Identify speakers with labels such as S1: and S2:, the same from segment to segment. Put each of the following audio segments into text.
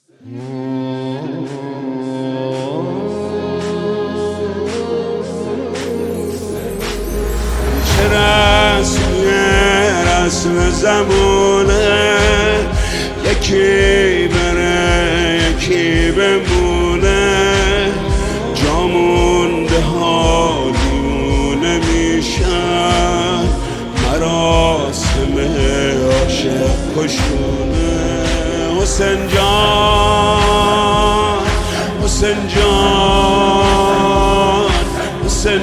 S1: چه رسم زمونه، یکی بره یکی بمونه، جامونده ها دیونه میشن، مراسم عاشق کشونه. حسین جان حسین جان حسین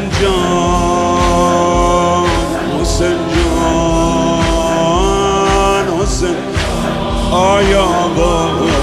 S1: جان حسین جان حسین آیا آقا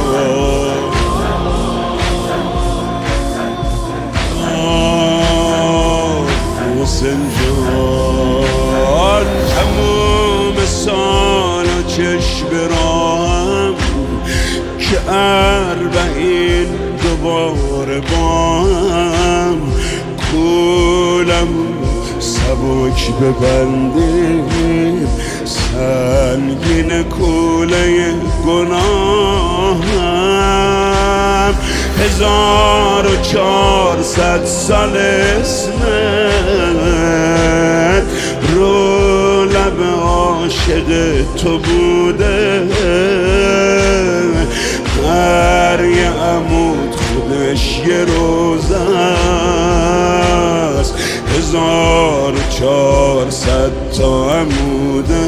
S1: حسین جان. تموم سال چشم راهم که اربعین دوباره با هم، کولم سبک ببندیم سنگین کوله گناهم. 1400 سال اسمت رو لب عاشق تو بوده، هر یه عمود خودش یه روز است، 1400 تا عموده.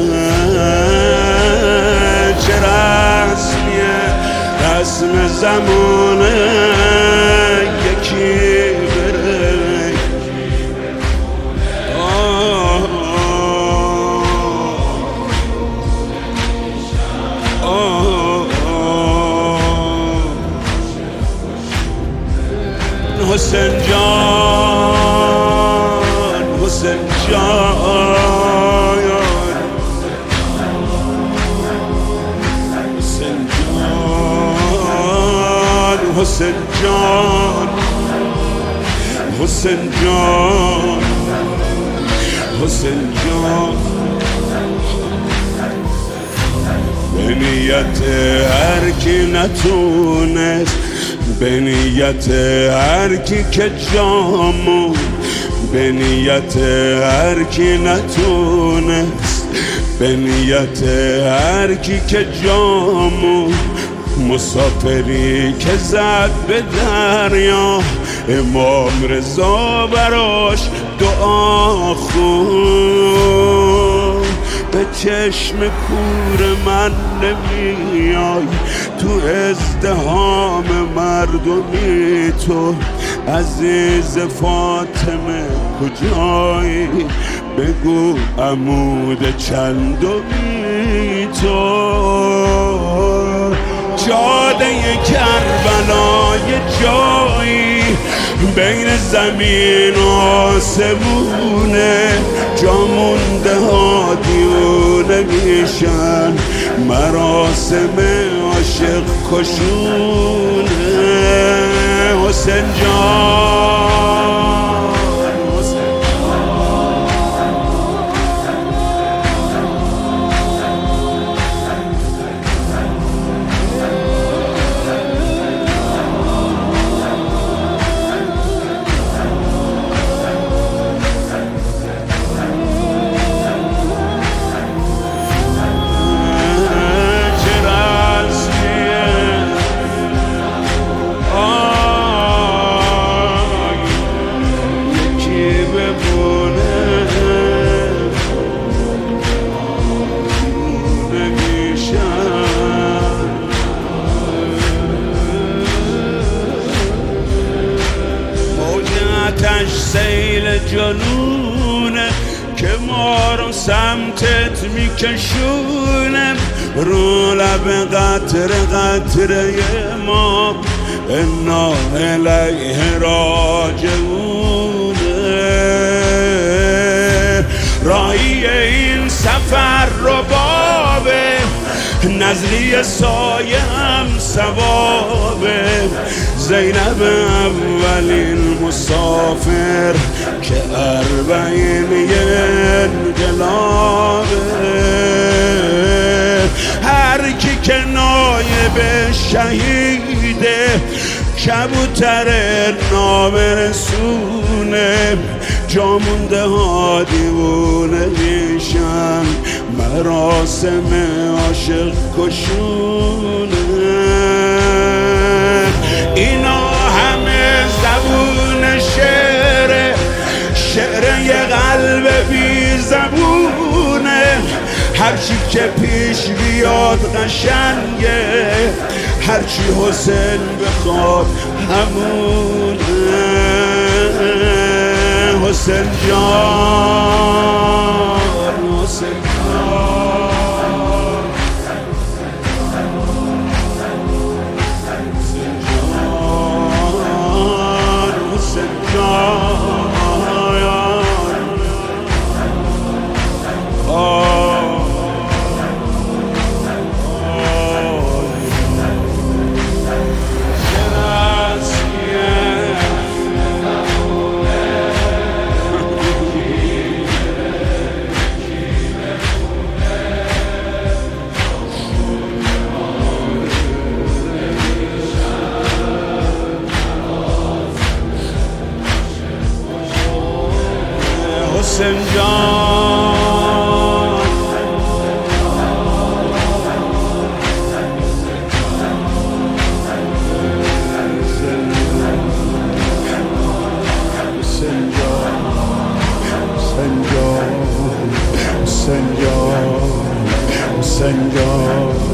S1: چه رسمیه رسم زمانه، یکی بره حسین جان حسین جان حسین جان حسین جان حسین جان حسین جان. به نیت هر کی نتونست، به نیت هر کی که جامون، به نیت هر کی نتونست، به نیت هر کی که جامون، مسافری که زد به دریا، امام رضا براش دعا خون. به چشم کور من نمیای، تو ازدحام مردمی تو عزیز فاطمه کجایی، بگو عمود چندمی تو. جاده کربلای جایی بین زمین و آسمونه، جامونده ها دیونه میشن، مراسم عاشق کشونه. حسین جان حسین سیل جنونه که ما رو سمتت میکشونه، رو لب قطره قطره ما انا الیه راجعونه. راهی این سفر رو بابه، نزلی سایه هم ثوابه، زینب اولین مسافر که اربعین انقلابه. هر کی که نایب به شهیده کبوتر نامرسونه جا مونده ها دیوونه میشن مراسم عاشق کشونه اینا همه زبون شعر یه قلب بی زبونه هرچی که پیش بیاد قشنگه هرچی حسین بخواد همونه حسین جان حسین جان حسین جان حسین جان حسین جان